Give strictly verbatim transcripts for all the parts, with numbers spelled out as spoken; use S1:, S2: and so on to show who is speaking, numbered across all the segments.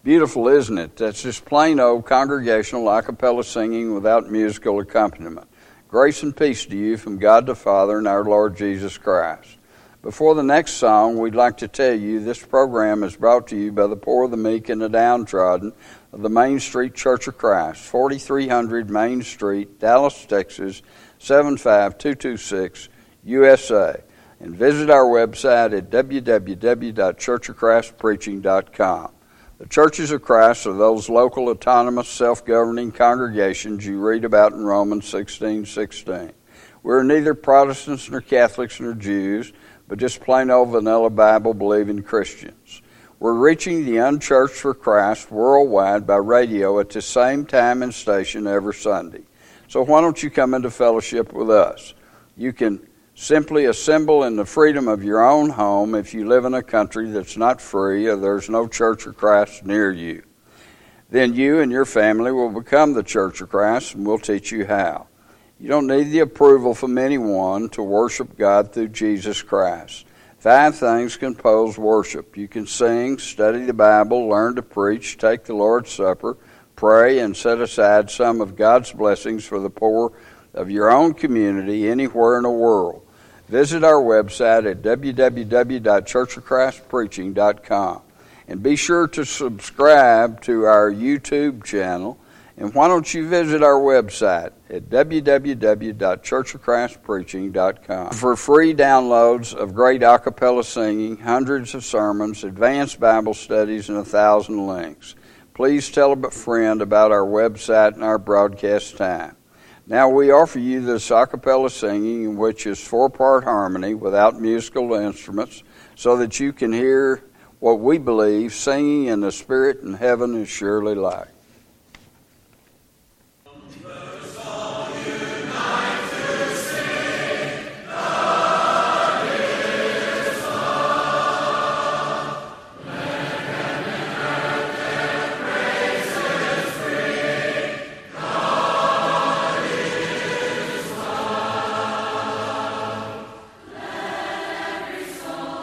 S1: Beautiful, isn't it? That's just plain old congregational a cappella singing without musical accompaniment. Grace and peace to you from God the Father and our Lord Jesus Christ. Before the next song, we'd like to tell you this program is brought to you by the poor, the meek, and the downtrodden of the Main Street Church of Christ, forty-three hundred Main Street, Dallas, Texas, seven five two two six, U S A. And visit our website at w w w dot church of christ preaching dot com. The Churches of Christ are those local, autonomous, self-governing congregations you read about in Romans sixteen sixteen. We're neither Protestants nor Catholics nor Jews, but just plain old vanilla Bible-believing Christians. We're reaching the unchurched for Christ worldwide by radio at the same time and station every Sunday. So why don't you come into fellowship with us? You can simply assemble in the freedom of your own home if you live in a country that's not free or there's no Church of Christ near you. Then you and your family will become the Church of Christ, and we'll teach you how. You don't need the approval from anyone to worship God through Jesus Christ. Five things compose worship. You can sing, study the Bible, learn to preach, take the Lord's Supper, pray, and set aside some of God's blessings for the poor of your own community anywhere in the world. Visit our website at w w w dot church of christ preaching dot com. And be sure to subscribe to our YouTube channel. And why don't you visit our website at w w w dot church of christ preaching dot com for free downloads of great a cappella singing, hundreds of sermons, advanced Bible studies, and a thousand links. Please tell a friend about our website and our broadcast time. Now we offer you this a cappella singing, which is four-part harmony without musical instruments, so that you can hear what we believe singing in the Spirit in heaven is surely like.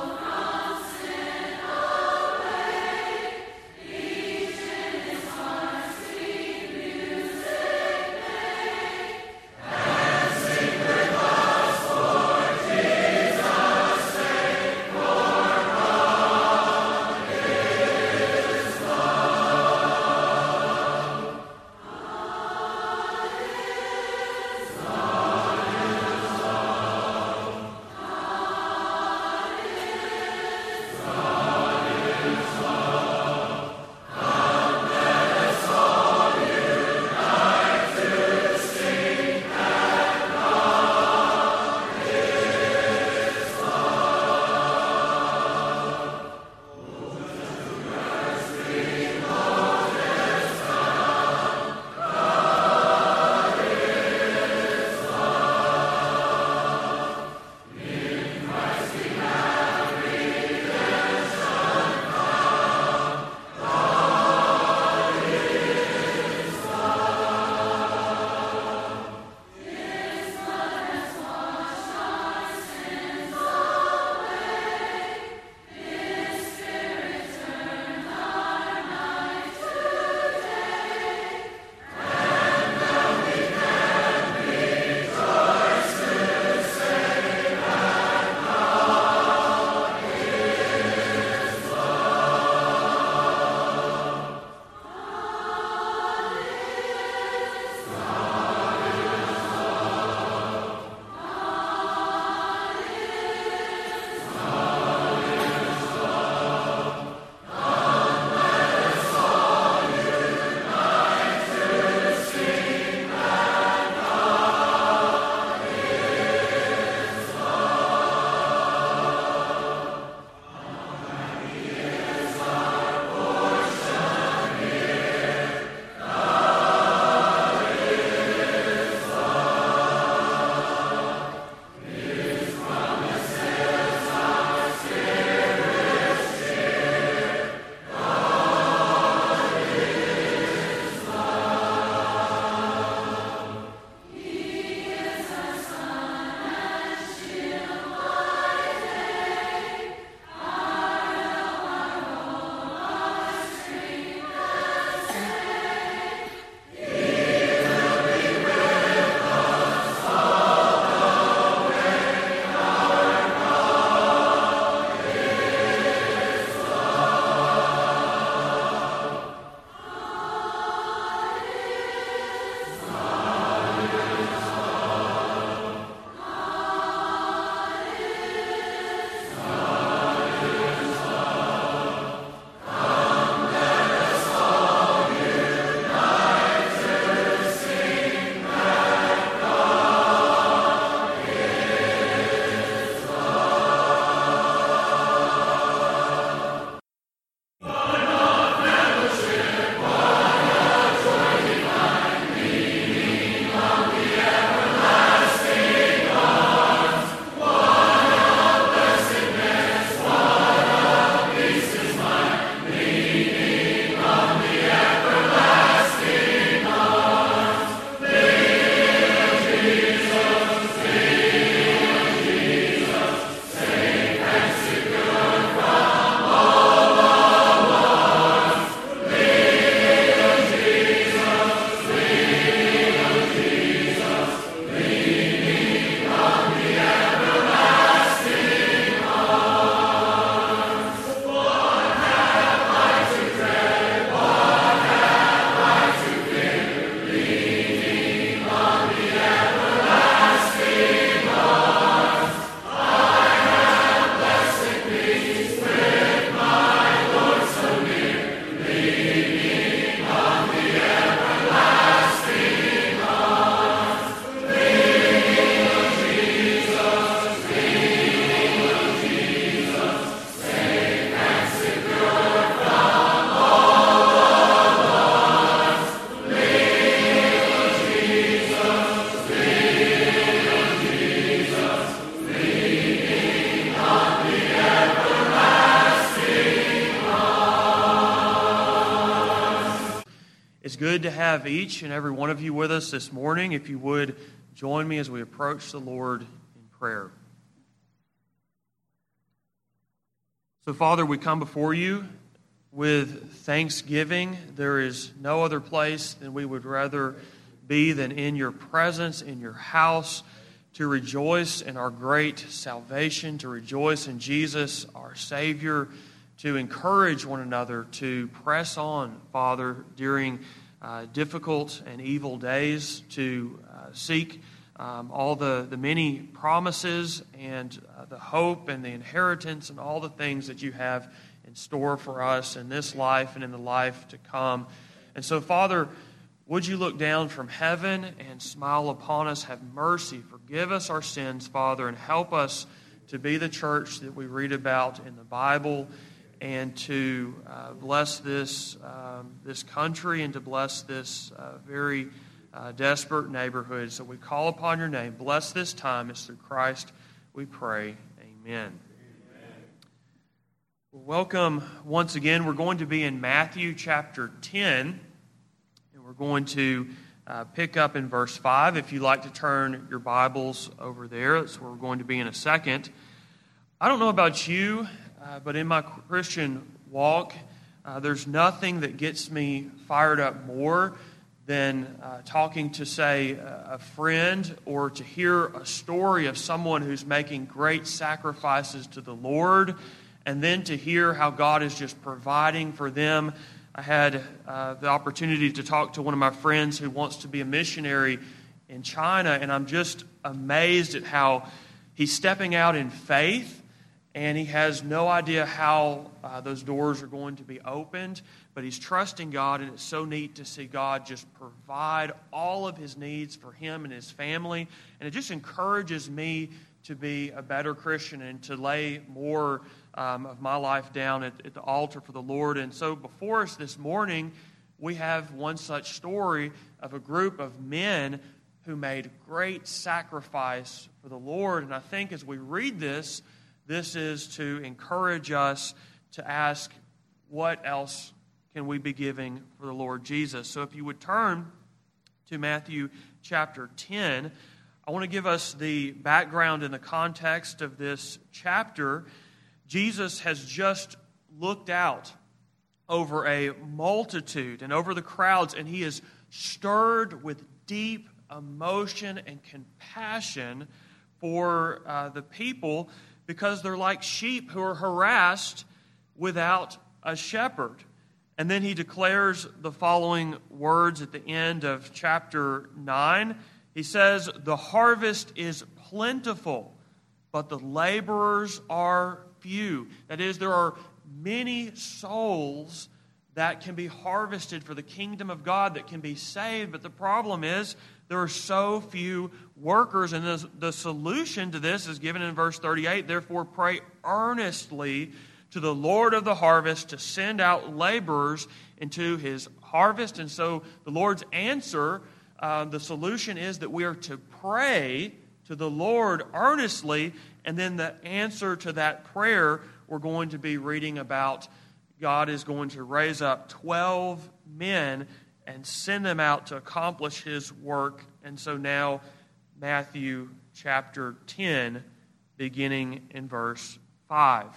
S2: Each in his heart. It's good to have each and every one of you with us this morning. If you would join me as we approach the Lord in prayer. So, Father, we come before you with thanksgiving. There is no other place than we would rather be than in your presence, in your house, to rejoice in our great salvation, to rejoice in Jesus, our Savior, to encourage one another to press on, Father, during uh, difficult and evil days, to uh, seek um, all the, the many promises and uh, the hope and the inheritance and all the things that you have in store for us in this life and in the life to come. And so, Father, would you look down from heaven and smile upon us, have mercy, forgive us our sins, Father, and help us to be the church that we read about in the Bible, and to uh, bless this um, this country and to bless this uh, very uh, desperate neighborhood. So we call upon your name. Bless this time. It's through Christ we pray. Amen. Welcome once again. We're going to be in Matthew chapter ten, and we're going to uh, pick up in verse five. If you'd like to turn your Bibles over there, that's where we're going to be in a second. I don't know about you, uh, but in my Christian walk, uh, there's nothing that gets me fired up more than uh, talking to, say, a friend, or to hear a story of someone who's making great sacrifices to the Lord, and then to hear how God is just providing for them. I had uh, the opportunity to talk to one of my friends who wants to be a missionary in China, and I'm just amazed at how he's stepping out in faith, and he has no idea how uh, those doors are going to be opened, but he's trusting God, and it's so neat to see God just provide all of his needs for him and his family, and it just encourages me to be a better Christian and to lay more um, of my life down at, at the altar for the Lord. And so before us this morning, we have one such story of a group of men who made great sacrifice for the Lord. And I think as we read this, this is to encourage us to ask, what else can we be giving for the Lord Jesus? So if you would turn to Matthew chapter ten, I want to give us the background and the context of this chapter. Jesus has just looked out over a multitude and over the crowds, and he is stirred with deep emotion and compassion for uh, the people, because they're like sheep who are harassed without a shepherd. And then he declares the following words at the end of chapter nine. He says, "The harvest is plentiful, but the laborers are few." That is, there are many souls that can be harvested for the kingdom of God, that can be saved. But the problem is, there are so few workers. And the, the solution to this is given in verse thirty-eight. "Therefore pray earnestly to the Lord of the harvest to send out laborers into his harvest." And so the Lord's answer, uh, the solution is that we are to pray to the Lord earnestly. And then the answer to that prayer, we're going to be reading about God is going to raise up twelve men and send them out to accomplish his work. And so now, Matthew chapter ten, beginning in verse five.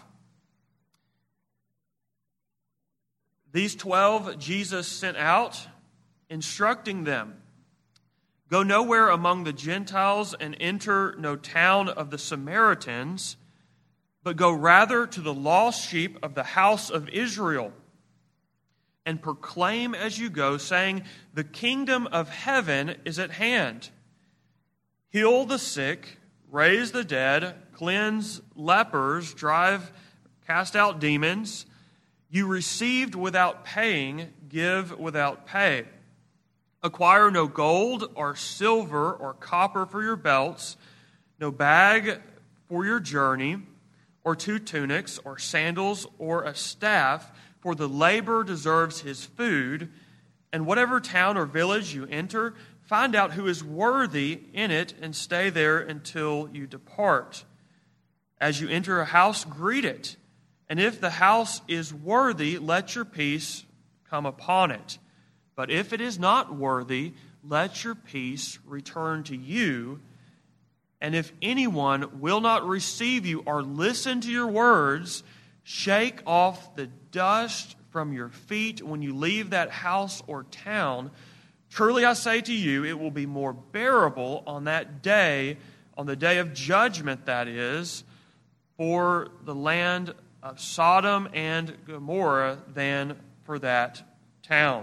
S2: These twelve Jesus sent out, instructing them, "Go nowhere among the Gentiles and enter no town of the Samaritans, but go rather to the lost sheep of the house of Israel. And proclaim as you go, saying, the kingdom of heaven is at hand. Heal the sick, raise the dead, cleanse lepers, drive, cast out demons. You received without paying, give without pay. Acquire no gold or silver or copper for your belts, no bag for your journey, or two tunics, or sandals, or a staff, for the laborer deserves his food. And whatever town or village you enter, find out who is worthy in it, and stay there until you depart. As you enter a house, greet it. And if the house is worthy, let your peace come upon it. But if it is not worthy, let your peace return to you. And if anyone will not receive you or listen to your words, shake off the dust from your feet when you leave that house or town. Truly I say to you, it will be more bearable on that day, on the day of judgment that is, for the land of Sodom and Gomorrah than for that town.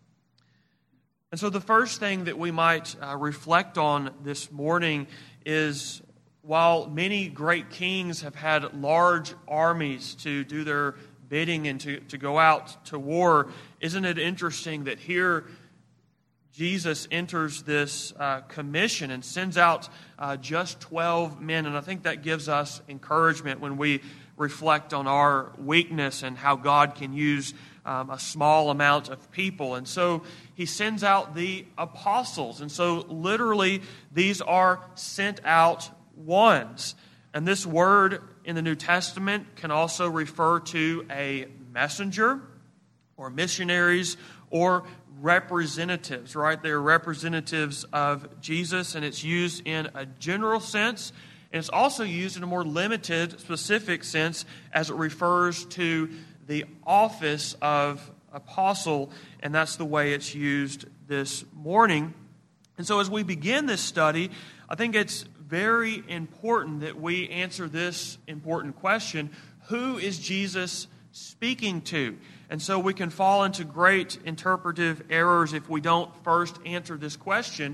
S2: And so the first thing that we might uh, reflect on this morning is, while many great kings have had large armies to do their bidding and to, to go out to war, isn't it interesting that here Jesus enters this uh, commission and sends out uh, just twelve men. And I think that gives us encouragement when we reflect on our weakness and how God can use um, a small amount of people. And so he sends out the apostles. And so literally these are sent out ones. And this word in the New Testament can also refer to a messenger or missionaries or representatives, right? They're representatives of Jesus, and it's used in a general sense, and it's also used in a more limited, specific sense as it refers to the office of apostle, and that's the way it's used this morning. And so as we begin this study, I think it's very important that we answer this important question: who is Jesus speaking to? And so we can fall into great interpretive errors if we don't first answer this question: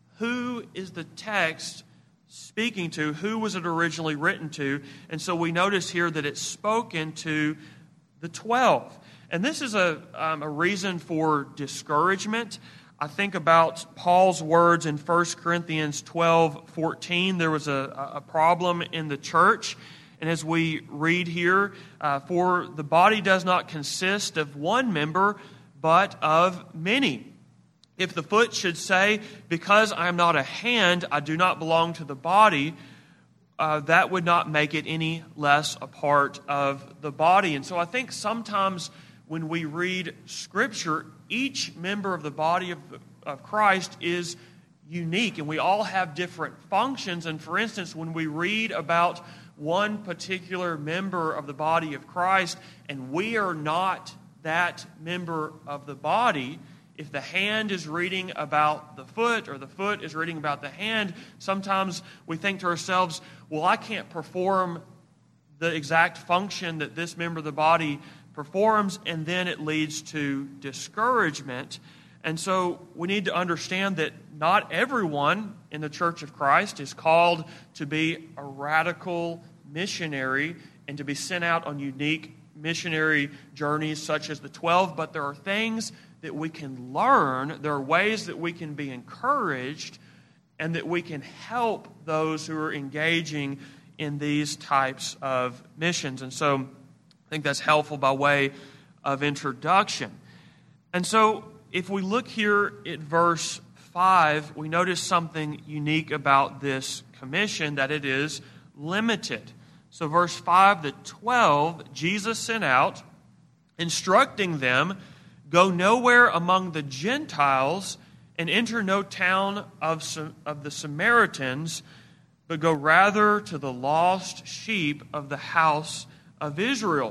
S2: who is the text speaking to? Who was it originally written to? And so we notice here that it's spoken to the twelve. And this is a, um, a reason for discouragement. I think about Paul's words in First Corinthians twelve fourteen. There was a, a problem in the church. And as we read here, uh, for the body does not consist of one member, but of many. If the foot should say, because I am not a hand, I do not belong to the body, uh, that would not make it any less a part of the body. And so I think sometimes when we read Scripture, each member of the body of, of Christ is unique, and we all have different functions. And for instance, when we read about one particular member of the body of Christ, and we are not that member of the body, if the hand is reading about the foot or the foot is reading about the hand, sometimes we think to ourselves, well, I can't perform the exact function that this member of the body performs, and then it leads to discouragement. And so we need to understand that not everyone in the Church of Christ is called to be a radical missionary and to be sent out on unique missionary journeys such as the twelve, but there are things that we can learn, there are ways that we can be encouraged, and that we can help those who are engaging in these types of missions. And so I think that's helpful by way of introduction. And so if we look here at verse five, we notice something unique about this commission, that it is limited. So verse five, the twelve Jesus sent out, instructing them, go nowhere among the Gentiles and enter no town of, of the Samaritans, but go rather to the lost sheep of the house of Israel.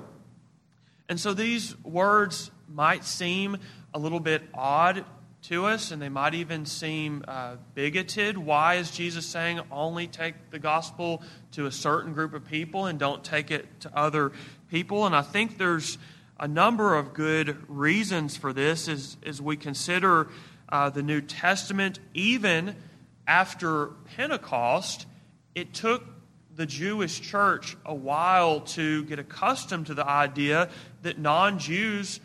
S2: And so these words might seem a little bit odd to us, and they might even seem uh, bigoted. Why is Jesus saying only take the gospel to a certain group of people and don't take it to other people? And I think there's a number of good reasons for this as, as we consider uh, the New Testament. Even after Pentecost, it took the Jewish church a while to get accustomed to the idea that non-Jews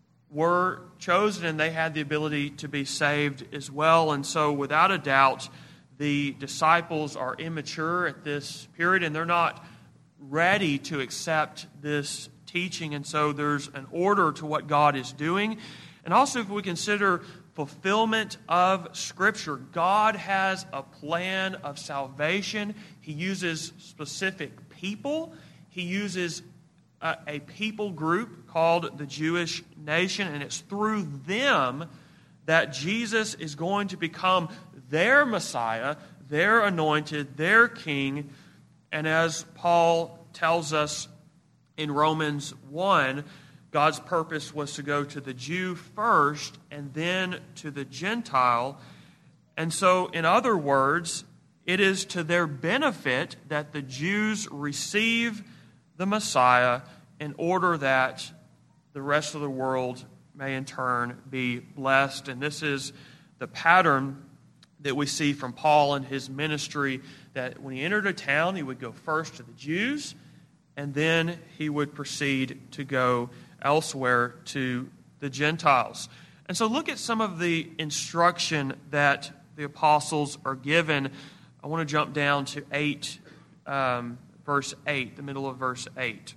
S2: were chosen and they had the ability to be saved as well. And so without a doubt, the disciples are immature at this period and they're not ready to accept this teaching. And so there's an order to what God is doing. And also if we consider fulfillment of Scripture, God has a plan of salvation. He uses specific people. He uses a, a people group called the Jewish nation, and it's through them that Jesus is going to become their Messiah, their anointed, their king. And as Paul tells us in Romans one, God's purpose was to go to the Jew first and then to the Gentile. And so, in other words, it is to their benefit that the Jews receive the Messiah in order that the rest of the world may in turn be blessed. And this is the pattern that we see from Paul and his ministry, that when he entered a town, he would go first to the Jews, and then he would proceed to go elsewhere to the Gentiles. And so look at some of the instruction that the apostles are given. I want to jump down to eight, um, verse eight, the middle of verse eight.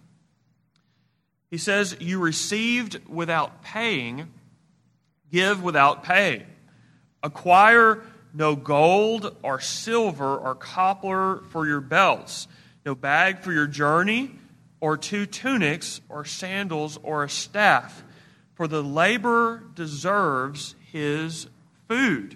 S2: He says, "You received without paying, give without pay. Acquire no gold or silver or copper for your belts, no bag for your journey, or two tunics, or sandals, or a staff, for the laborer deserves his food."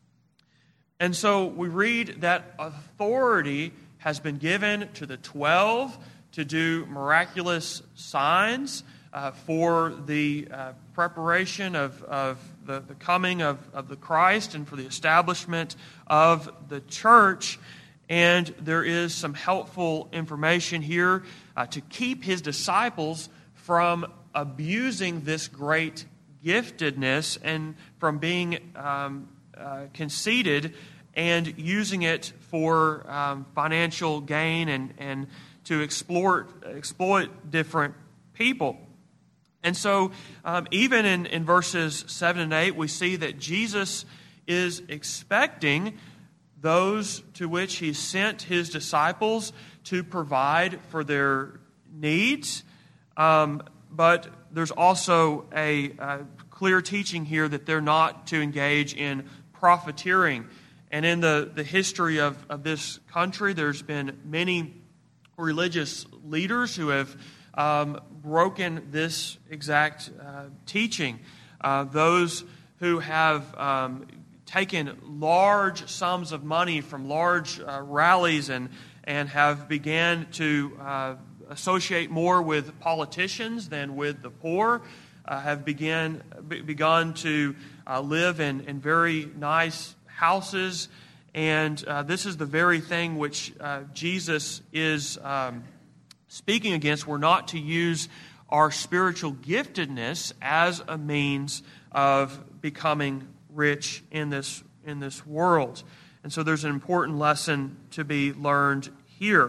S2: And so we read that authority has been given to the twelve to do miraculous signs uh, for the uh, preparation of, of the, the coming of, of the Christ and for the establishment of the church. And there is some helpful information here uh, to keep his disciples from abusing this great giftedness and from being um, uh, conceited and using it for um, financial gain and, and to exploit, exploit different people. And so um, even in, in verses seven and eight, we see that Jesus is expecting those to which he sent his disciples to provide for their needs. Um, but there's also a, a clear teaching here that they're not to engage in profiteering. And in the, the history of, of this country, there's been many religious leaders who have um, broken this exact uh, teaching. Uh, those who have um, taken large sums of money from large uh, rallies and, and have began to uh, associate more with politicians than with the poor, uh, have began, be, begun to uh, live in, in very nice houses. And uh, this is the very thing which uh, Jesus is um, speaking against. We're not to use our spiritual giftedness as a means of becoming rich in this in this world. And so there's an important lesson to be learned here.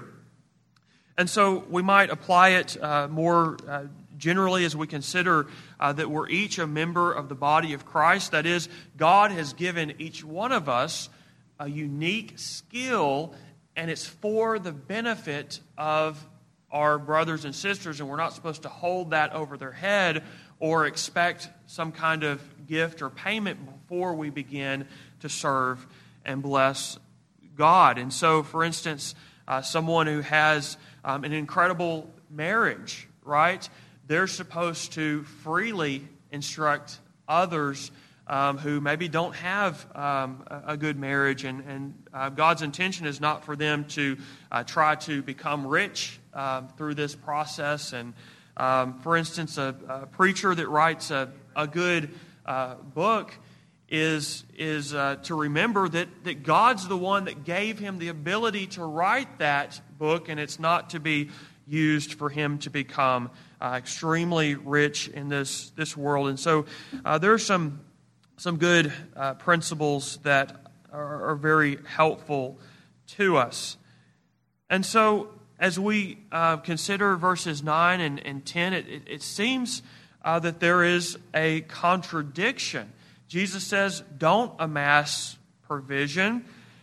S2: And so we might apply it uh, more uh, generally as we consider uh, that we're each a member of the body of Christ. That is, God has given each one of us a unique skill, and it's for the benefit of our brothers and sisters, and we're not supposed to hold that over their head or expect some kind of gift or payment before we begin to serve and bless God. And so, for instance, uh, someone who has um, an incredible marriage, right? They're supposed to freely instruct others um, who maybe don't have um, a, a good marriage, and, and uh, God's intention is not for them to uh, try to become rich uh, through this process. And um, for instance, a, a preacher that writes a, a good uh, book is is uh, to remember that, that God's the one that gave him the ability to write that book, and it's not to be used for him to become uh, extremely rich in this this world. And so uh, there are some some good uh, principles that are, are very helpful to us. And so as we uh, consider verses nine and, and ten, it, it, it seems uh, that there is a contradiction. Jesus says, don't amass provision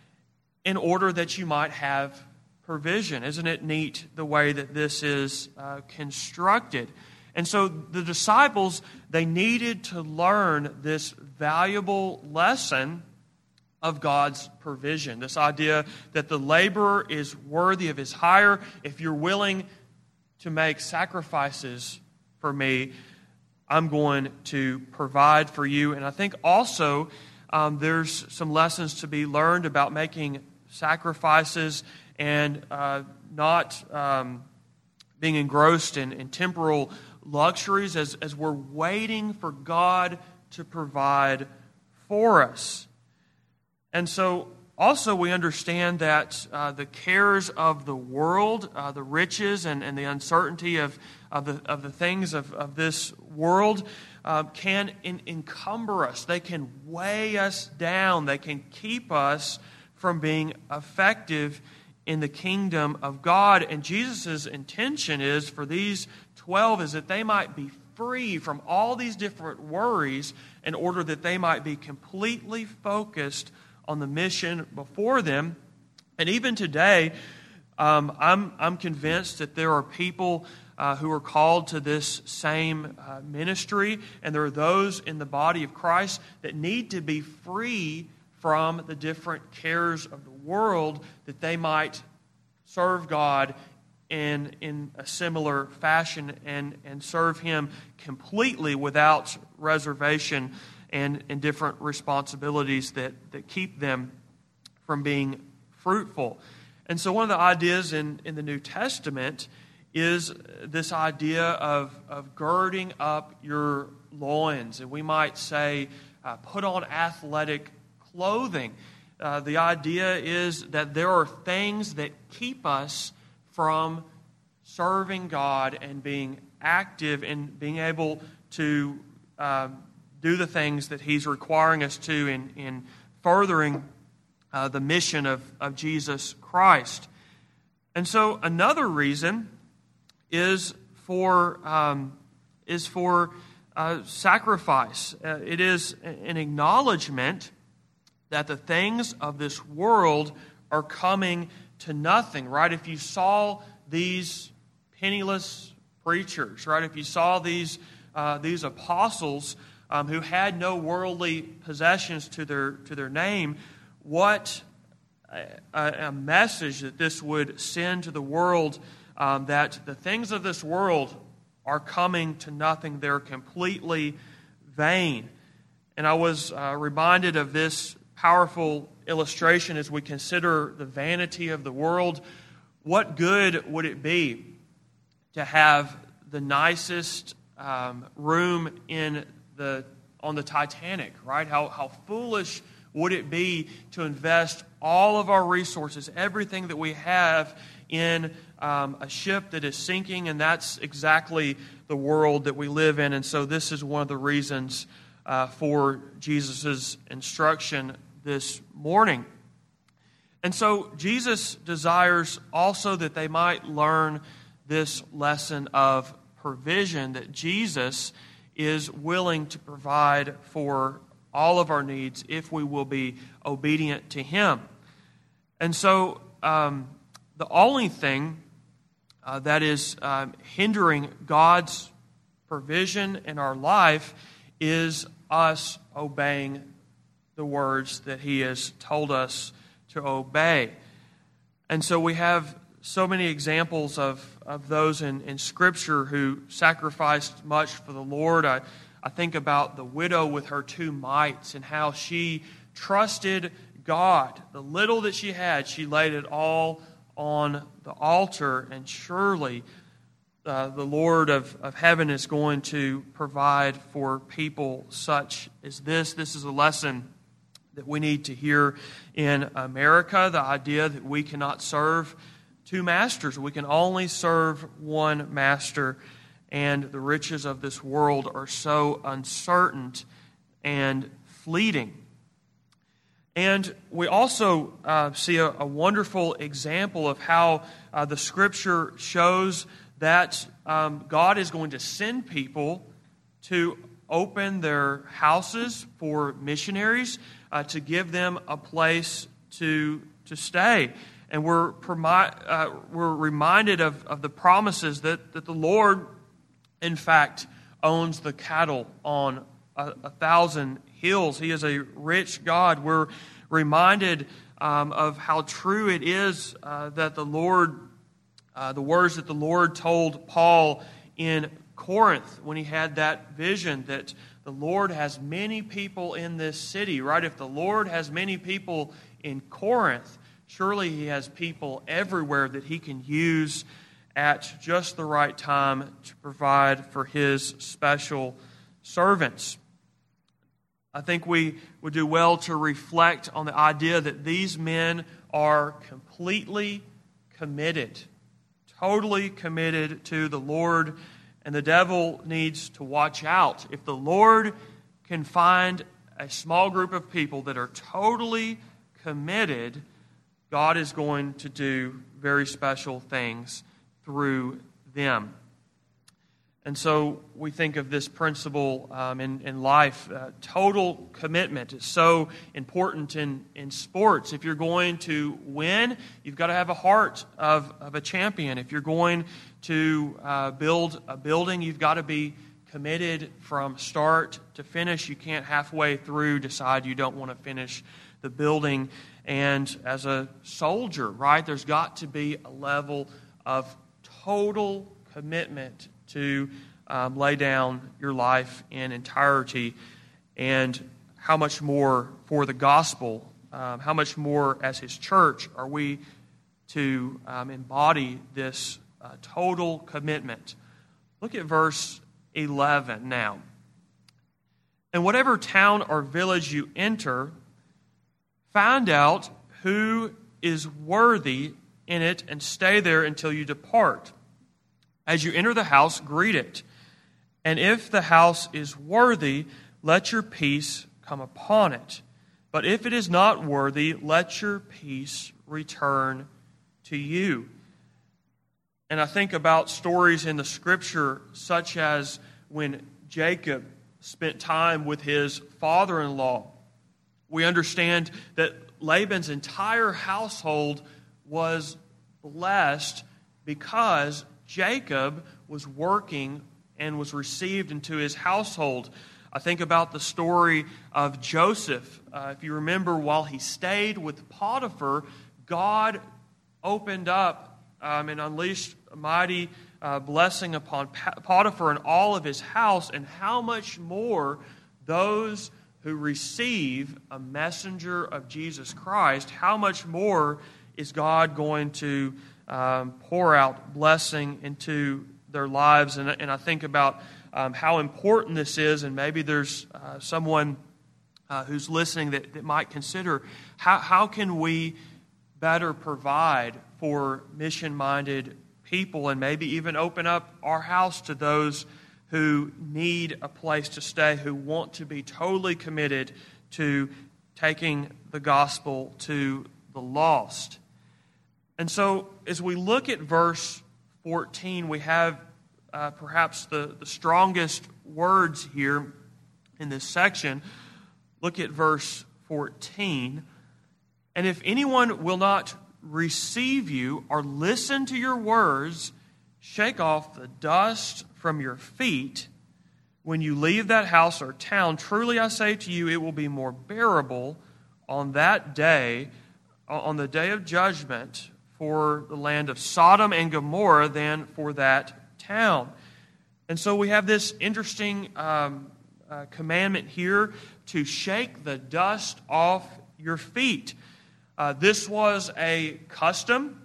S2: in order that you might have provision. Isn't it neat the way that this is uh, constructed? And so the disciples, they needed to learn this valuable lesson of God's provision. This idea that the laborer is worthy of his hire. If you're willing to make sacrifices for me, I'm going to provide for you. And I think also um, there's some lessons to be learned about making sacrifices and uh, not um, being engrossed in, in temporal luxuries as, as we're waiting for God to provide for us. And so also we understand that uh, the cares of the world, uh, the riches and, and the uncertainty of, of, the, of the things of, of this world uh, can in, encumber us. They can weigh us down. They can keep us from being effective in the kingdom of God. And Jesus' intention is for these twelve is that they might be free from all these different worries in order that they might be completely focused on the mission before them. And even today, um, I'm, I'm convinced that there are people uh, who are called to this same uh, ministry, and there are those in the body of Christ that need to be free from the different cares of the world that they might serve God in, in a similar fashion and, and serve Him completely without reservation and, and different responsibilities that, that keep them from being fruitful. And so one of the ideas in, in the New Testament is this idea of, of girding up your loins. And we might say, uh, put on athletic clothing. Uh, the idea is that there are things that keep us from serving God and being active and being able to um, do the things that He's requiring us to in, in furthering uh, the mission of, of Jesus Christ. And so another reason is for um, is for uh, sacrifice. Uh, it is an acknowledgement that the things of this world are coming to nothing, right? If you saw these penniless preachers, right? If you saw these uh, these apostles um, who had no worldly possessions to their to their name, what a, a message that this would send to the world, um, that the things of this world are coming to nothing. They're completely vain. And I was uh, reminded of this powerful illustration as we consider the vanity of the world. What good would it be to have the nicest um, room in the on the Titanic, right? How how foolish would it be to invest all of our resources, everything that we have, in um, a ship that is sinking? And that's exactly the world that we live in. And so this is one of the reasons uh, for Jesus' instruction this morning. And so Jesus desires also that they might learn this lesson of provision, that Jesus is willing to provide for all of our needs if we will be obedient to Him. And so um, the only thing uh, that is um, hindering God's provision in our life is us obeying the words that He has told us to obey. And so we have so many examples of, of those in, in Scripture who sacrificed much for the Lord. I, I think about the widow with her two mites and how she trusted God. The little that she had, she laid it all on the altar, and surely uh, the Lord of, of heaven is going to provide for people such as this. This is a lesson that we need to hear in America, the idea that we cannot serve two masters. We can only serve one master, and the riches of this world are so uncertain and fleeting. And we also uh, see a, a wonderful example of how uh, the Scripture shows that um, God is going to send people to open their houses for missionaries, uh, to give them a place to to stay. And we're promi- uh, we're reminded of, of the promises that, that the Lord, in fact, owns the cattle on a, a thousand hills. He is a rich God. We're reminded um, of how true it is uh, that the Lord, uh, the words that the Lord told Paul in Corinth when he had that vision that the Lord has many people in this city, right? If the Lord has many people in Corinth, surely he has people everywhere that he can use at just the right time to provide for his special servants. I think we would do well to reflect on the idea that these men are completely committed, totally committed to the Lord, and the devil needs to watch out. If the Lord can find a small group of people that are totally committed, God is going to do very special things through them. And so we think of this principle um, in, in life. Uh, total commitment is so important in, in sports. If you're going to win, you've got to have a heart of, of a champion. If you're going to uh, build a building, you've got to be committed from start to finish. You can't halfway through decide you don't want to finish the building. And as a soldier, right, there's got to be a level of total commitment to um, lay down your life in entirety. And how much more for the gospel, um, how much more as His church are we to um, embody this uh, total commitment. Look at verse eleven now. "And whatever town or village you enter, find out who is worthy in it and stay there until you depart. As you enter the house, greet it. And if the house is worthy, let your peace come upon it. But if it is not worthy, let your peace return to you." And I think about stories in the Scripture such as when Jacob spent time with his father-in-law. We understand that Laban's entire household was blessed because Jacob was working and was received into his household. I think about the story of Joseph. Uh, if you remember, while he stayed with Potiphar, God opened up um, and unleashed a mighty uh, blessing upon Potiphar and all of his house, and how much more those who receive a messenger of Jesus Christ, how much more is God going to um, pour out blessing into their lives? And, and I think about um, how important this is, and maybe there's uh, someone uh, who's listening that, that might consider, how, how can we better provide for mission-minded people, and maybe even open up our house to those who need a place to stay, who want to be totally committed to taking the gospel to the lost. And so as we look at verse fourteen, we have uh, perhaps the, the strongest words here in this section. Look at verse fourteen. "And if anyone will not receive you or listen to your words, shake off the dust from your feet when you leave that house or town. Truly I say to you, it will be more bearable on that day, on the day of judgment, for the land of Sodom and Gomorrah than for that town." And so we have this interesting um, uh, commandment here to shake the dust off your feet. Uh, this was a custom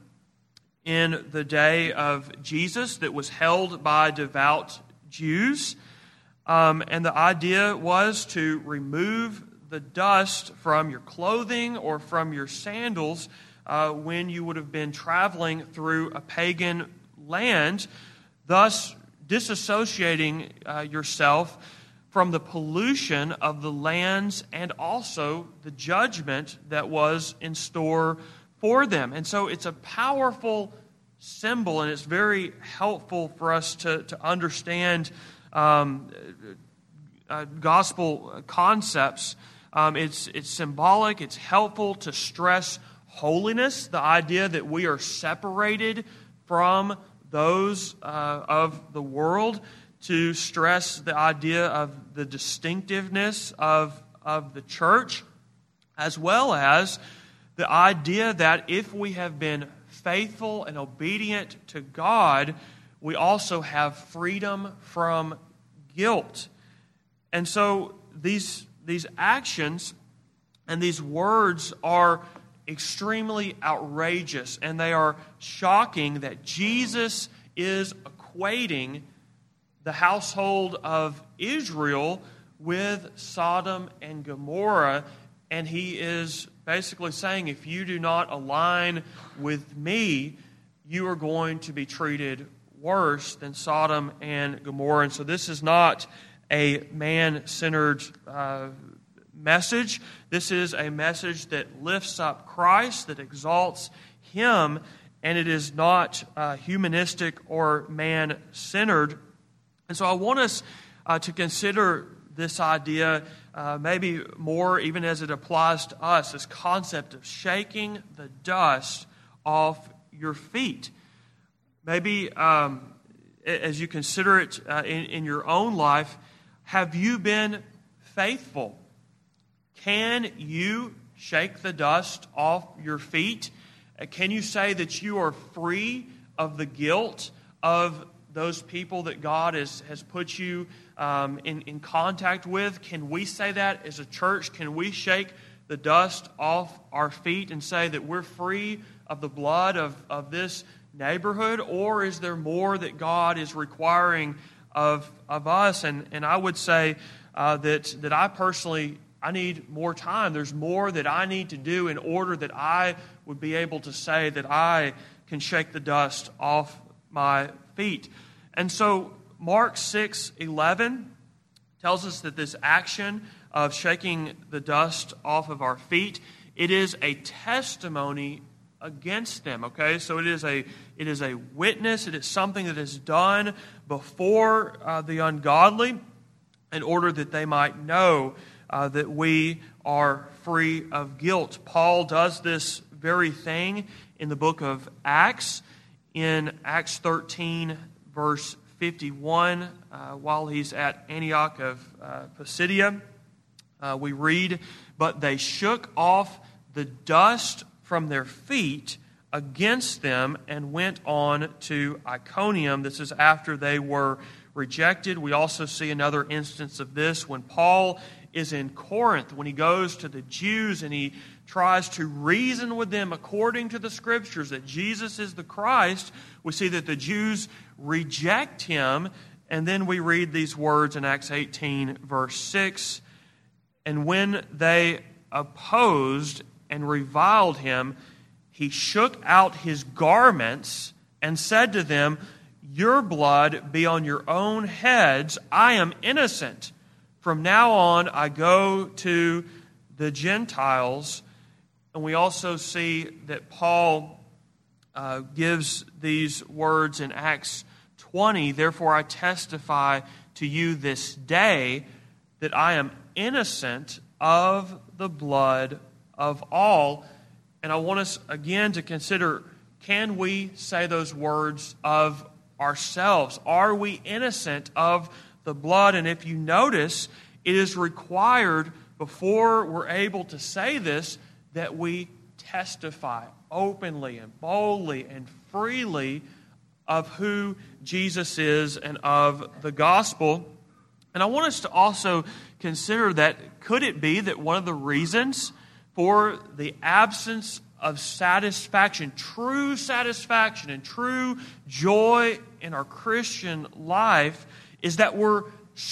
S2: in the day of Jesus that was held by devout Jews. Um, and the idea was to remove the dust from your clothing or from your sandals uh, when you would have been traveling through a pagan land, thus disassociating uh, yourself from the pollution of the lands and also the judgment that was in store for them. And so it's a powerful symbol, and it's very helpful for us to, to understand um, uh, gospel concepts. Um, it's, it's symbolic, it's helpful to stress holiness, the idea that we are separated from those uh, of the world, to stress the idea of the distinctiveness of, of the church, as well as the idea that if we have been faithful and obedient to God, we also have freedom from guilt. And so these, these actions and these words are extremely outrageous, and they are shocking that Jesus is equating the household of Israel with Sodom and Gomorrah, and he is basically saying, if you do not align with me, you are going to be treated worse than Sodom and Gomorrah. And so this is not a man-centered uh, message. This is a message that lifts up Christ, that exalts Him, and it is not uh, humanistic or man-centered. And so I want us uh, to consider this idea uh, maybe more even as it applies to us, this concept of shaking the dust off your feet. Maybe um, as you consider it uh, in, in your own life, have you been faithful? Can you shake the dust off your feet? Uh, can you say that you are free of the guilt of those people that God has, has put you um, in, in contact with? Can we say that as a church? Can we shake the dust off our feet and say that we're free of the blood of, of this neighborhood? Or is there more that God is requiring of, of us? And, and I would say uh, that, that I personally, I need more time. There's more that I need to do in order that I would be able to say that I can shake the dust off my feet. And so Mark six eleven tells us that this action of shaking the dust off of our feet, it is a testimony against them. Okay, so it is a it is a witness. It is something that is done before uh, the ungodly, in order that they might know uh, that we are free of guilt. Paul does this very thing in the book of Acts, in Acts thirteen, verse fifty-one, uh, while he's at Antioch of uh, Pisidia. Uh, we read, "But they shook off the dust from their feet against them and went on to Iconium." This is after they were rejected. We also see another instance of this when Paul is in Corinth, when he goes to the Jews and he tries to reason with them according to the Scriptures that Jesus is the Christ. We see that the Jews reject him, and then we read these words in Acts eighteen, verse six, "And when they opposed and reviled him, he shook out his garments and said to them, 'Your blood be on your own heads. I am innocent. From now on I go to the Gentiles.'" And we also see that Paul uh, gives these words in Acts twenty, "Therefore I testify to you this day that I am innocent of the blood of all." And I want us again to consider, can we say those words of ourselves? Are we innocent of the blood? And if you notice, it is required before we're able to say this that we testify openly and boldly and freely of who Jesus is and of the gospel. And I want us to also consider that, could it be that one of the reasons for the absence of satisfaction, true satisfaction and true joy in our Christian life, is that we're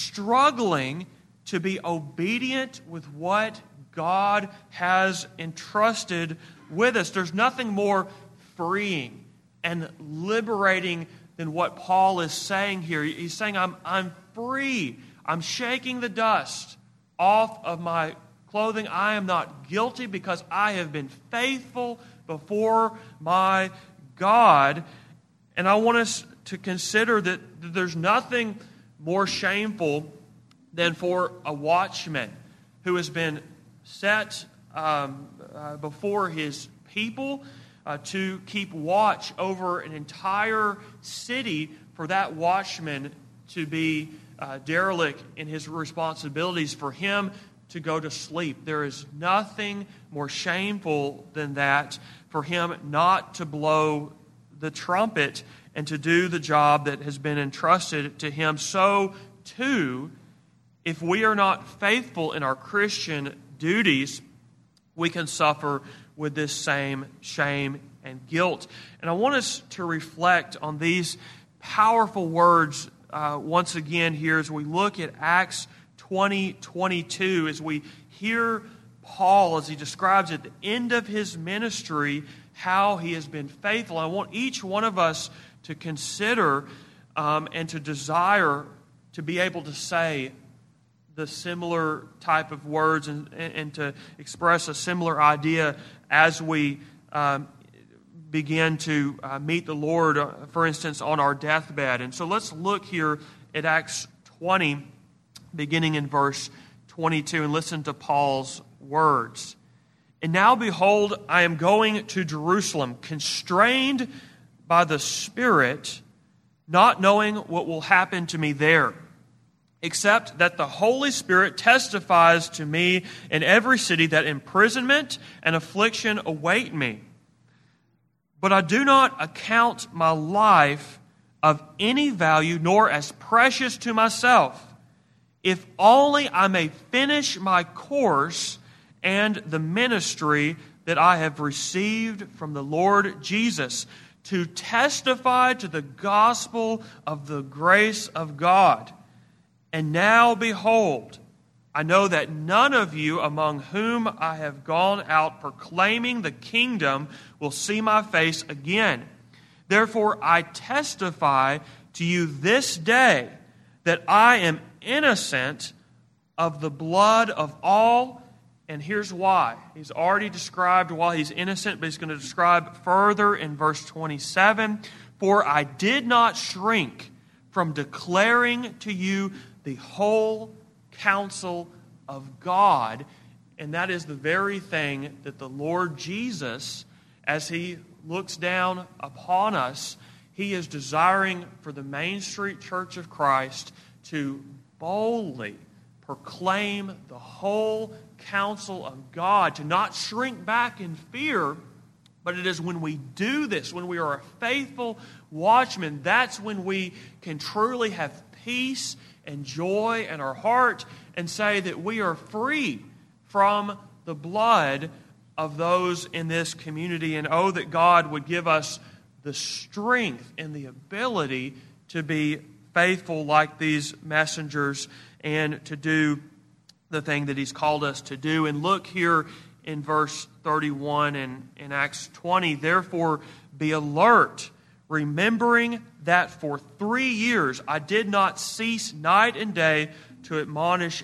S2: struggling to be obedient with what God has entrusted with us? There's nothing more freeing and liberating than what Paul is saying here. He's saying, I'm, I'm free. I'm shaking the dust off of my clothing. I am not guilty because I have been faithful before my God. And I want us to consider that there's nothing more shameful than for a watchman who has been set um, uh, before his people uh, to keep watch over an entire city, for that watchman to be uh, derelict in his responsibilities, for him to go to sleep. There is nothing more shameful than that, for him not to blow the trumpet. and to do the job that has been entrusted to him, so too, if we are not faithful in our Christian duties, we can suffer with this same shame and guilt. And I want us to reflect on these powerful words uh, once again here as we look at Acts twenty twenty-two, as we hear Paul, as he describes at the end of his ministry, how he has been faithful. I want each one of us to consider um, and to desire to be able to say the similar type of words and, and to express a similar idea as we um, begin to uh, meet the Lord, uh, for instance, on our deathbed. And so let's look here at Acts twenty, beginning in verse twenty-two, and listen to Paul's words. And now, behold, I am going to Jerusalem, constrained by the Spirit, not knowing what will happen to me there, except that the Holy Spirit testifies to me in every city that imprisonment and affliction await me. But I do not account my life of any value, nor as precious to myself, if only I may finish my course and the ministry that I have received from the Lord Jesus, to testify to the gospel of the grace of God. And now, behold, I know that none of you among whom I have gone out proclaiming the kingdom will see my face again. Therefore, I testify to you this day that I am innocent of the blood of all. And here's why. He's already described why he's innocent, but he's going to describe further in verse twenty-seven. For I did not shrink from declaring to you the whole counsel of God. And that is the very thing that the Lord Jesus, as he looks down upon us, he is desiring for the Main Street Church of Christ to boldly proclaim the whole counsel of God, to not shrink back in fear, but it is when we do this, when we are a faithful watchman, that's when we can truly have peace and joy in our heart and say that we are free from the blood of those in this community. And oh, that God would give us the strength and the ability to be faithful like these messengers and to do the thing that he's called us to do. And look here in verse thirty-one in, in Acts twenty. Therefore, be alert, remembering that for three years I did not cease night and day to admonish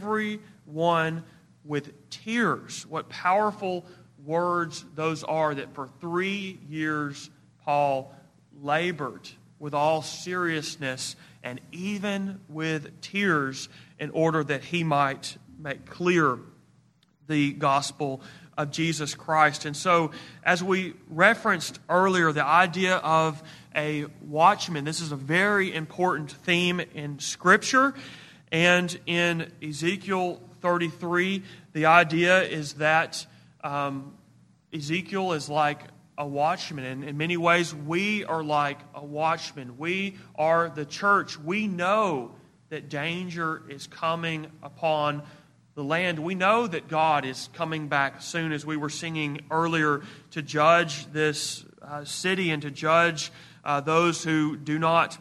S2: everyone with tears. What powerful words those are, that for three years Paul labored with all seriousness and even with tears in order that he might make clear the gospel of Jesus Christ. And so, as we referenced earlier, the idea of a watchman, this is a very important theme in Scripture. And in Ezekiel thirty-three, the idea is that um, Ezekiel is like a watchman. And in many ways, we are like a watchman. We are the church. We know that danger is coming upon the land. We know that God is coming back soon, as we were singing earlier, to judge this uh, city and to judge uh, those who do not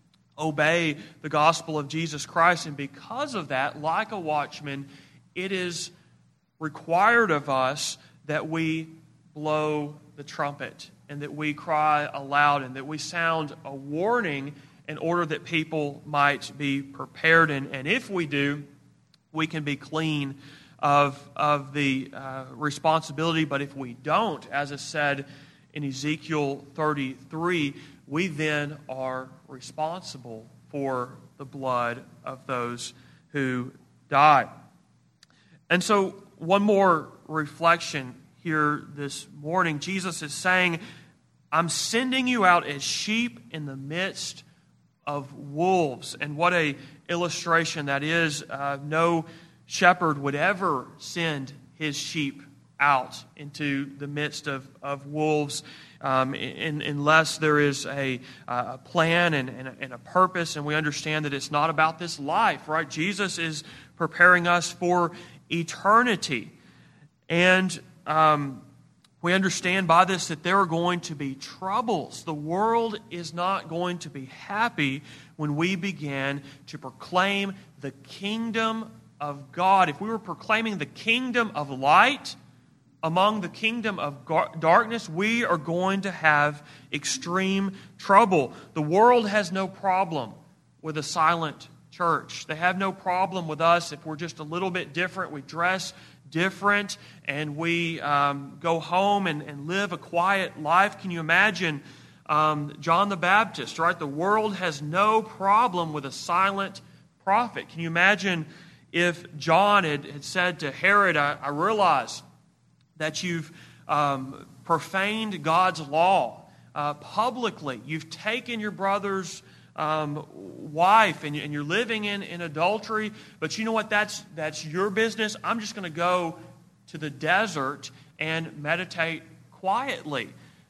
S2: obey the gospel of Jesus Christ. And because of that, like a watchman, it is required of us that we blow the trumpet and that we cry aloud and that we sound a warning in order that people might be prepared. And, and if we do, we can be clean of, of the uh, responsibility. But if we don't, as is said in Ezekiel thirty-three, we then are responsible for the blood of those who die. And so one more reflection here this morning. Jesus is saying, I'm sending you out as sheep in the midst of wolves. And what a illustration that is. Uh, no shepherd would ever send his sheep out into the midst of, of wolves um, in, unless there is a, a plan and, and, a, and a purpose, and we understand that it's not about this life, right? Jesus is preparing us for eternity. And um, we understand by this that there are going to be troubles. The world is not going to be happy when we begin to proclaim the kingdom of God. If we were proclaiming the kingdom of light among the kingdom of darkness, we are going to have extreme trouble. The world has no problem with a silent church. They have no problem with us if we're just a little bit different. We dress different and we um, go home and, and live a quiet life. Can you imagine um, John the Baptist, right? The world has no problem with a silent prophet. Can you imagine if John had, had said to Herod, I, I realize that you've um, profaned God's law uh, publicly. You've taken your brother's um, wife and, and you're living in, in adultery. But you know what? That's, that's your business. I'm just going to go to the desert and meditate quietly.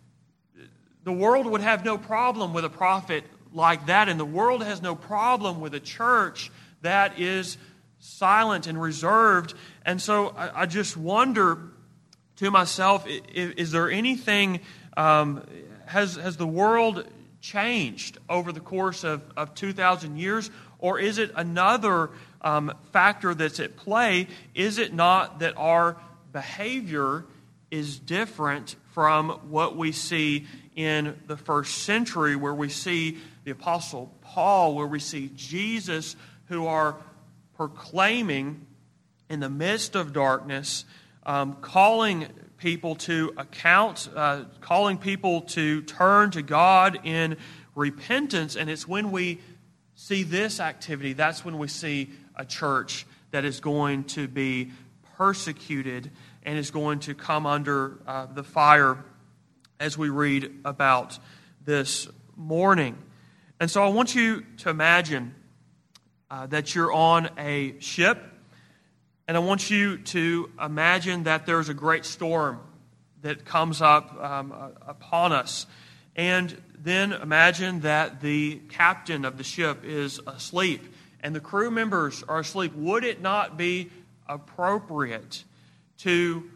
S2: The world would have no problem with a prophet like that, and the world has no problem with a church that is silent and reserved. And so I, I just wonder to myself, is, is there anything, um, has, has the world changed over the course of, of two thousand years? Or is it another um, factor that's at play? Is it not that our behavior is different from what we see in the first century, where we see the Apostle Paul, where we see Jesus, who are proclaiming in the midst of darkness, um, calling people to account, uh, calling people to turn to God in repentance. And it's when we see this activity, that's when we see a church that is going to be persecuted and is going to come under uh, the fire, as we read about this morning. And so I want you to imagine uh, that you're on a ship, and I want you to imagine that there's a great storm that comes up um, upon us. And then imagine that the captain of the ship is asleep and the crew members are asleep. Would it not be appropriate to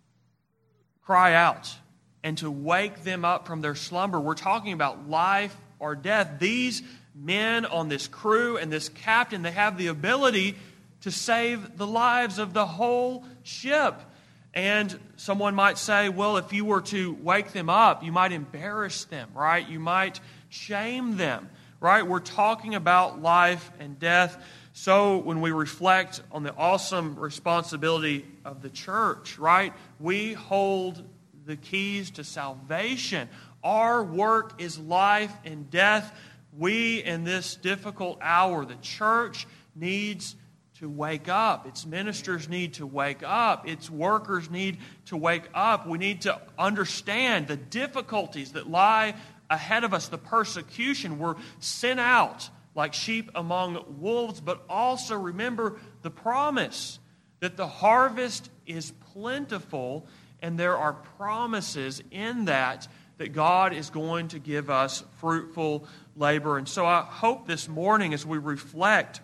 S2: cry out and to wake them up from their slumber? We're talking about life or death. These men on this crew and this captain, they have the ability to save the lives of the whole ship. And someone might say, well, if you were to wake them up, you might embarrass them, right? You might shame them, right? We're talking about life and death. So when we reflect on the awesome responsibility of the church, right, we hold the keys to salvation. Our work is life and death. We, in this difficult hour, the church needs to wake up. Its ministers need to wake up. Its workers need to wake up. We need to understand the difficulties that lie ahead of us, the persecution. We're sent out like sheep among wolves, but also remember the promise that the harvest is plentiful, and there are promises in that that God is going to give us fruitful labor. And so I hope this morning, as we reflect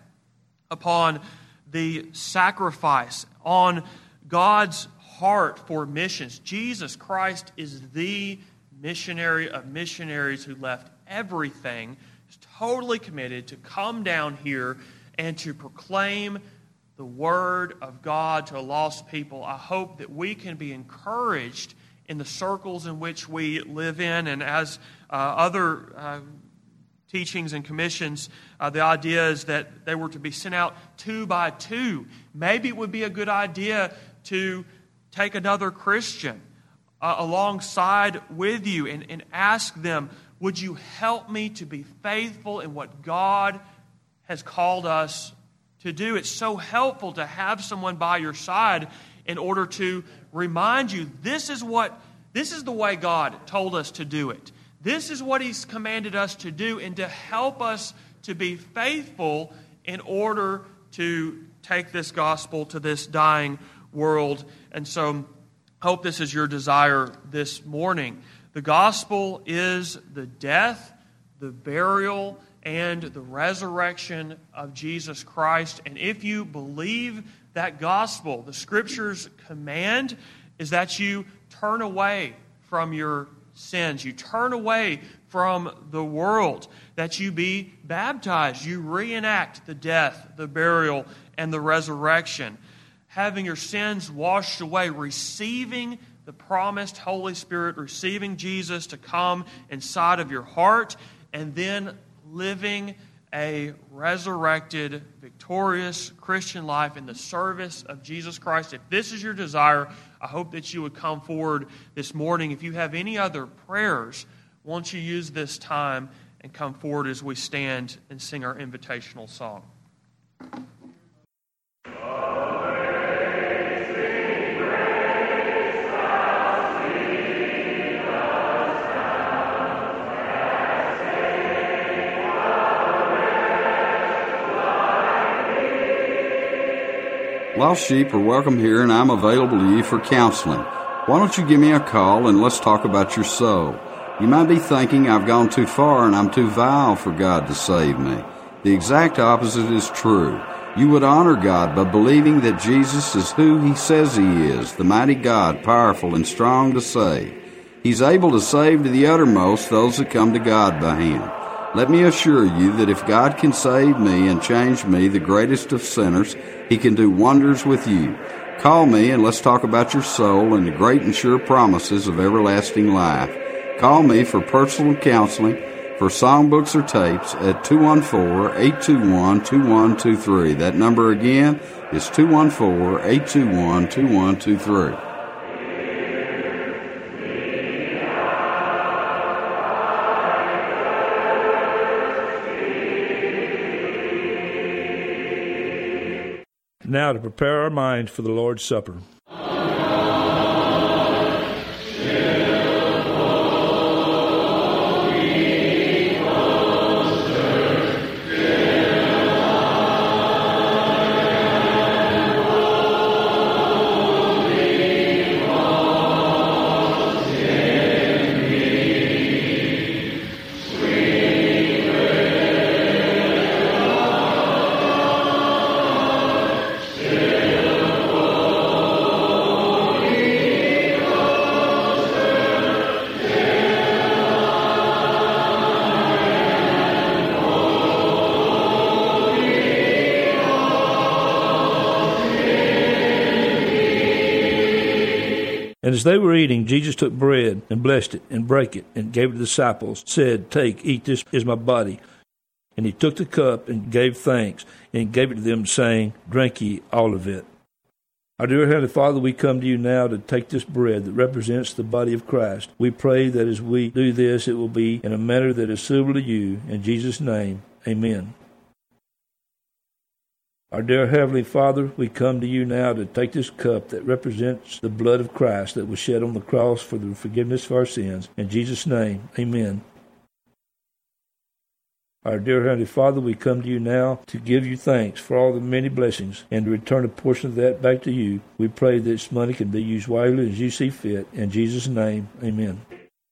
S2: upon the sacrifice, on God's heart for missions, Jesus Christ is the missionary of missionaries who left everything, is totally committed to come down here and to proclaim the Word of God to a lost people. I hope that we can be encouraged in the circles in which we live in, and as uh, other uh, teachings and commissions, uh, the idea is that they were to be sent out two by two. Maybe it would be a good idea to take another Christian uh, alongside with you and, and ask them, would you help me to be faithful in what God has called us to do? It's so helpful to have someone by your side in order to remind you, this is what, this is the way God told us to do it. This is what He's commanded us to do, and to help us to be faithful in order to take this gospel to this dying world. And so I hope this is your desire this morning. The gospel is the death, the burial, and the resurrection of Jesus Christ. And if you believe that gospel, the Scripture's command is that you turn away from your sins. You turn away from the world, that you be baptized. You reenact the death, the burial, and the resurrection. Having your sins washed away, receiving the promised Holy Spirit, receiving Jesus to come inside of your heart, and then living a resurrected, victorious Christian life in the service of Jesus Christ. If this is your desire, I hope that you would come forward this morning. If you have any other prayers, won't you use this time and come forward as we stand and sing our invitational song.
S1: Lost sheep are welcome here, and I'm available to you for counseling. Why don't you give me a call and let's talk about your soul? You might be thinking I've gone too far and I'm too vile for God to save me. The exact opposite is true. You would honor God by believing that Jesus is who He says He is, the mighty God, powerful and strong to save. He's able to save to the uttermost those that come to God by Him. Let me assure you that if God can save me and change me, the greatest of sinners, He can do wonders with you. Call me and let's talk about your soul and the great and sure promises of everlasting life. Call me for personal counseling, for songbooks or tapes at two one four, eight two one, two one two three. That number again is two one four, eight two one, two one two three.
S3: Now to prepare our minds for the Lord's Supper. And as they were eating, Jesus took bread and blessed it and brake it and gave it to the disciples, said, "Take, eat, this is my body." And He took the cup and gave thanks and gave it to them, saying, "Drink ye all of it." Our dear Heavenly Father, we come to you now to take this bread that represents the body of Christ. We pray that as we do this, it will be in a manner that is suitable to you. In Jesus' name, amen. Our dear Heavenly Father, we come to you now to take this cup that represents the blood of Christ that was shed on the cross for the forgiveness of our sins. In Jesus' name, amen. Our dear Heavenly Father, we come to you now to give you thanks for all the many blessings and to return a portion of that back to you. We pray that this money can be used wisely as you see fit. In Jesus' name, amen.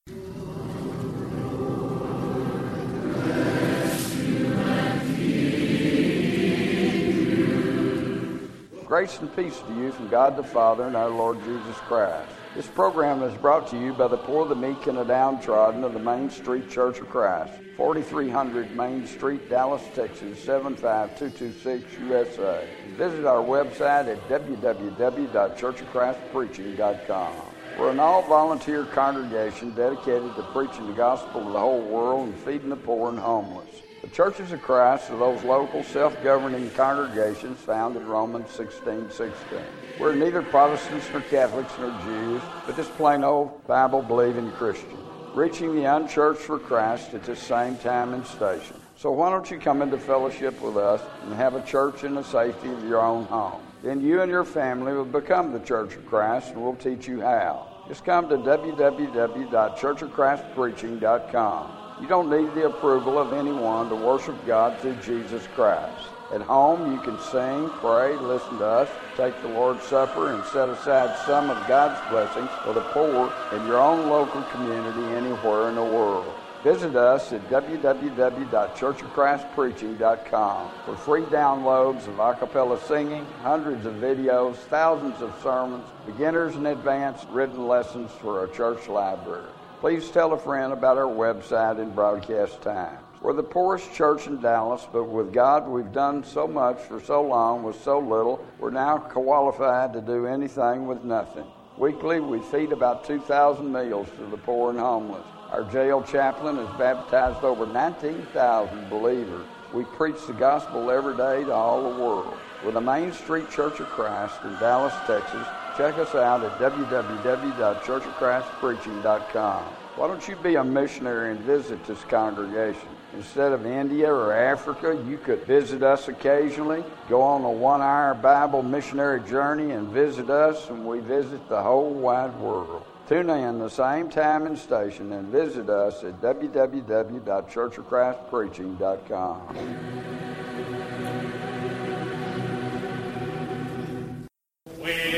S1: Grace and peace to you from God the Father and our Lord Jesus Christ. This program is brought to you by the poor, the meek, and the downtrodden of the Main Street Church of Christ, forty-three hundred Main Street, Dallas, Texas, seven five two two six, U S A. Visit our website at w w w dot church of christ preaching dot com. We're an all-volunteer congregation dedicated to preaching the gospel to the whole world and feeding the poor and homeless. The Churches of Christ are those local self-governing congregations found in Romans sixteen sixteen. We're neither Protestants nor Catholics nor Jews, but just plain old Bible-believing Christians, reaching the unchurched for Christ at the same time and station. So why don't you come into fellowship with us and have a church in the safety of your own home? Then you and your family will become the Church of Christ, and we'll teach you how. Just come to w w w dot church of christ preaching dot com. You don't need the approval of anyone to worship God through Jesus Christ. At home, you can sing, pray, listen to us, take the Lord's Supper, and set aside some of God's blessings for the poor in your own local community anywhere in the world. Visit us at w w w dot church of christ preaching dot com for free downloads of a cappella singing, hundreds of videos, thousands of sermons, beginners and advanced written lessons for our church library. Please tell a friend about our website and broadcast times. We're the poorest church in Dallas, but with God we've done so much for so long with so little, we're now qualified to do anything with nothing. Weekly, we feed about two thousand meals to the poor and homeless. Our jail chaplain has baptized over nineteen thousand believers. We preach the gospel every day to all the world. We're the Main Street Church of Christ in Dallas, Texas. Check us out at w w w dot church of christ preaching dot com. Why don't you be a missionary and visit this congregation? Instead of India or Africa, you could visit us occasionally, go on a one-hour Bible missionary journey and visit us, and we visit the whole wide world. Tune in the same time and station and visit us at w w w dot church of christ preaching dot com.
S4: We